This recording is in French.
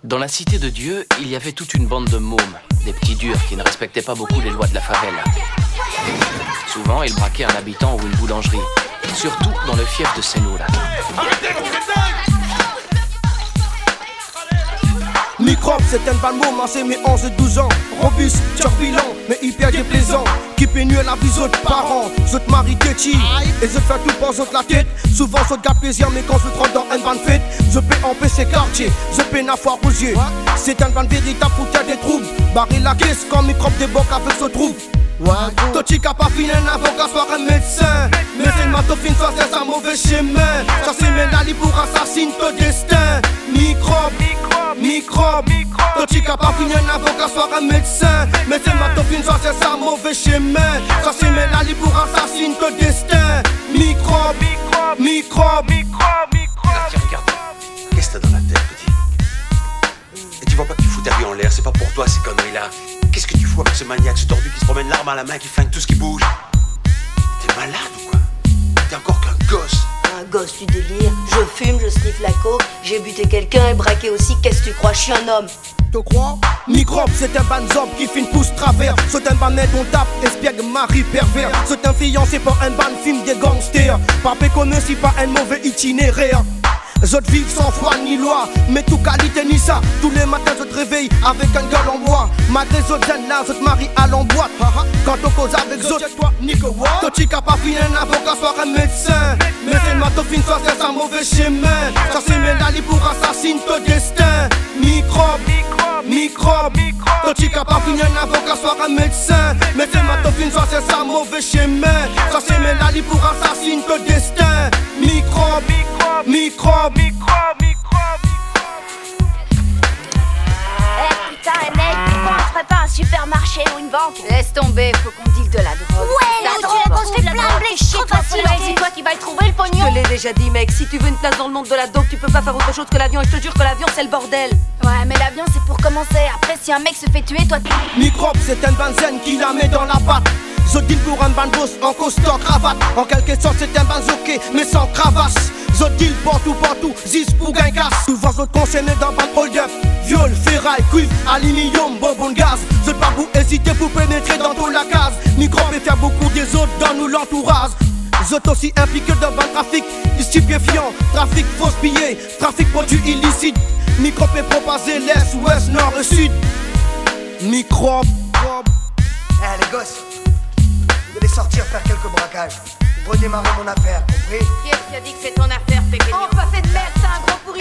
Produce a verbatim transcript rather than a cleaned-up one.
Dans la cité de Dieu, il y avait toute une bande de mômes, des petits durs qui ne respectaient pas beaucoup les lois de la favela. Souvent, ils braquaient un habitant ou une boulangerie, surtout dans le fief de Senura. Microbe, c'est un bal moment, c'est mes onze et douze ans. Robuste, turbulent, mais hyper déplaisant. Qui pénue la vie autres parents. Zot mari Ketchi, et je fais tout pour zot la tête. Souvent zot gars plaisir, mais quand je rentre dans un ban fête, je peux empêcher quartier, je peux n'a foire aux yeux. C'est un ban véritable pour qu'il y ait des troubles. Barrer la caisse quand microbe déboque avec ce trouble. Toti qui a pas fini un avocat, soit un médecin. Mais c'est ma tofine, soit c'est un mauvais chemin. Ça c'est Menali pour assassiner ton destin. Microbe, microbe, Toti qui a pas fini un avocat, soit un médecin. Mais c'est ma tofine, soit c'est un mauvais chemin. Ça c'est Menali pour assassiner ton destin. Microbe, microbe, microbe, Là, tiens, regarde. Qu'est-ce que t'as dans la tête, petit? Et tu vois pas que tu fous ta vie en l'air, c'est pas pour toi ces conneries-là. Qu'est-ce que tu fous avec ce maniaque, ce tordu qui se promène l'arme à la main, qui flingue tout ce qui bouge? T'es malade ou quoi? T'es encore qu'un gosse. Un gosse du délire, je fume, je sniffe la coke, j'ai buté quelqu'un et braqué aussi, qu'est-ce que tu crois, je suis un homme. Te crois? Microbe, c'est un banzob qui fait une pousse travers. C'est un bannet on tape, espiègle, mari pervers. C'est un fiancé pour un ban film des gangsters. Pas péconneux si pas un mauvais itinéraire. Zot vivent sans foi ni loi, mais tout qualité ni ça. Tous les matins je te réveille avec un gueule en bois. Malgré zot zen là, zot mari à l'emboîte. Quand on cause avec zot, toi Nico what? Toti qui a pas fini un avocat, soit un médecin. Mais c'est ma tofine, soit c'est un mauvais chemin. Ça c'est Menali pour assassiner ton destin. Microbe, microbe, Toti qui a pas fini un avocat, soit un médecin. Mais c'est ma tofine, soit c'est un mauvais chemin. Ça c'est Menali pour assassiner ton destin. Microbe, microbe, microbe, microbe. Eh putain, les mecs, pourquoi on ferait pas un supermarché ou une banque? Laisse tomber, faut qu'on deal de la drogue. Ouais, la drogue, on se fait plein de blé trop facile. C'est toi qui vas le trouver, le Je pognon. te l'ai déjà dit, mec, si tu veux une place dans le monde de la dope, tu peux pas faire autre chose que l'avion, et je te jure que l'avion c'est le bordel. Ouais, mais l'avion c'est pour commencer. Après, si un mec se fait tuer, toi t'es... Microbe, c'est un benzène qui la met dans la patte. Je deal pour un bandos en costard cravate. En quelque sorte, c'est un banzoké, mais sans cravache. Je deal partout, partout, zis pour gain casse. Souvent, je consomme dans ban hold-up. Viol, ferraille, cuivre, aluminium, bonbon de gaz. Je pas vous hésiter pour pénétrer dans toute la case. Microbe et faire beaucoup des autres dans nous l'entourage. Vous êtes aussi impliqué dans le trafic, stupéfiant, trafic fausse billets, trafic produits illicites. Microbe est propagé l'est, ouest, nord et sud. Microbe. Eh les gosses, vous allez sortir faire quelques braquages. Redémarrer mon affaire, compris? Qui est-ce qui a dit que c'est ton affaire, Pépé? Oh, pas fait de merde, c'est un gros pourri.